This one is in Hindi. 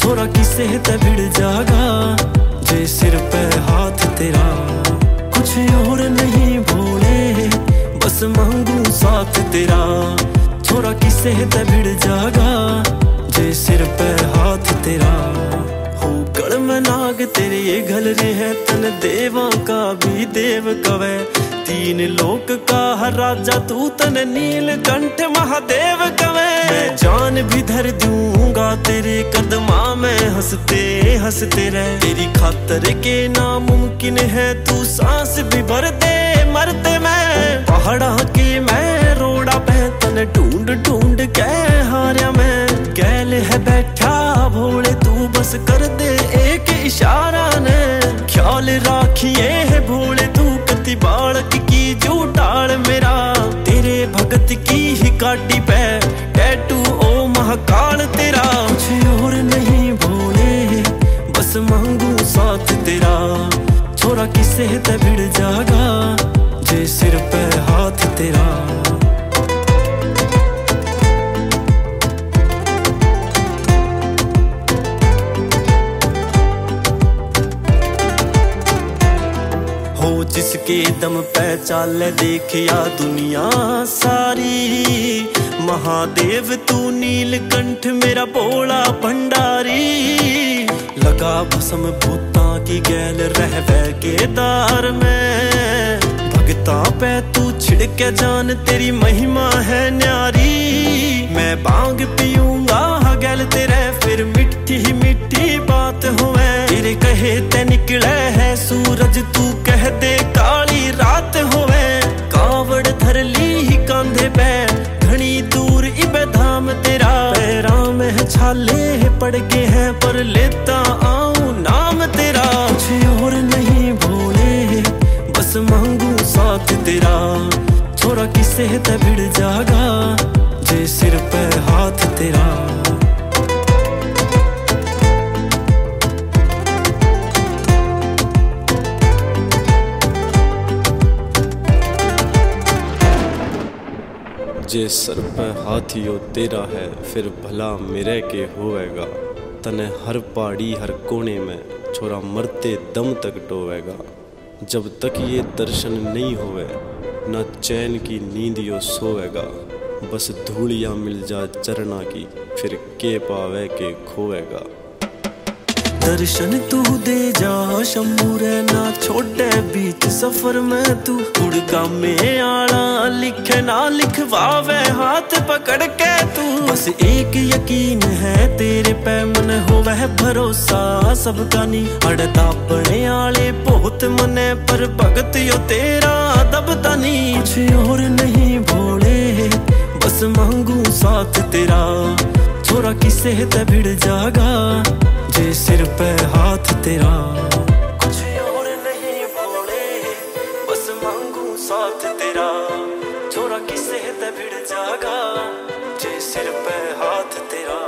छोरा किसे ते भिड़ जागा जे सिर पे हाथ तेरा। कुछ और नहीं भोले बस मांगू साथ तेरा। छोरा किसे ते भिड़ जागा जे सिर पे हाथ तेरा। हो गल में नाग तेरे ये घल रे है तन देवा का भी देव कवे। तीन लोक का हर राजा तू तन नीलकंठ महादेव कवे। मैं जान भी धर दूंगा तेरे कदमा में हंसते हंसते रह। तेरी खातर के नामुमकिन है तू सांस भी भर दे मरते मैं। पहाड़ा के मैं रोड़ा पे तन ढूंढ ढूंढ के हार्या मैं। गैल है बैठा भोले तू बस कर दे एक इशारा ने। ख्याल राखिए है भोले तू कति बालक की जूटाल मेरा। तेरे भगत की ही गाड़ी पे टैटू ओ महाकाल तेरा। कुछ और नहीं भोले बस मांगू साथ तेरा। छोरा किसे ते भिड़ जागा जे सिर पे हाथ तेरा। हो जिसके दम पे चाले देखिया दुनिया सारी। महादेव तू नीलकंठ मेरा भोला भंडारी। लगा भस्म भूता की गैल रहवे केदार में। भगता पे तू छिड़के जान तेरी महिमा है न्यारी। मैं भांग पीऊंगा गैल तेरे फिर मिट्टी ही मिट्टी बात होवे। तेरे कहे ते निकले है सूरज तू कह दे काली रात होवे। कावड़ धर ली ही कांधे पे घनी दूर इबे धाम तेरा। पैरां में छाले पड़ गए हैं पर लेता आऊं नाम तेरा। कुछ और नहीं भोले बस मांगू साथ तेरा। छोरा किसे ते भिड़ जागा जे सिर पे हाथ तेरा। जे सर पे हाथियो तेरा है फिर भला मेरे के होवेगा। तने हर पहाड़ी हर कोने में छोरा मरते दम तक टोवेगा। जब तक ये दर्शन नहीं होवे न चैन की नींद यो सोवेगा। बस धूलियाँ मिल जा चरना की फिर के पावे के खोवेगा। दर्शन तू दे जा शंभूरे ना छोटे बीच सफर में तू। गुड़गा में आला लिखे ना लिखवावे हाथ पकड़ के तू। बस एक यकीन है तेरे पे मन हो वह भरोसा सबका नी। अड़ता पड़े आले बहुत मने पर भगत यो तेरा दबता नी। कुछ और नहीं भोले बस मांगू साथ तेरा। छोरा किसे ते भिड़ जागा जे सिर पे हाथ तेरा। कुछ और नहीं भोले बस मांगू साथ तेरा। छोरा किसे ते भिड़ जागा जे सिर पे हाथ तेरा।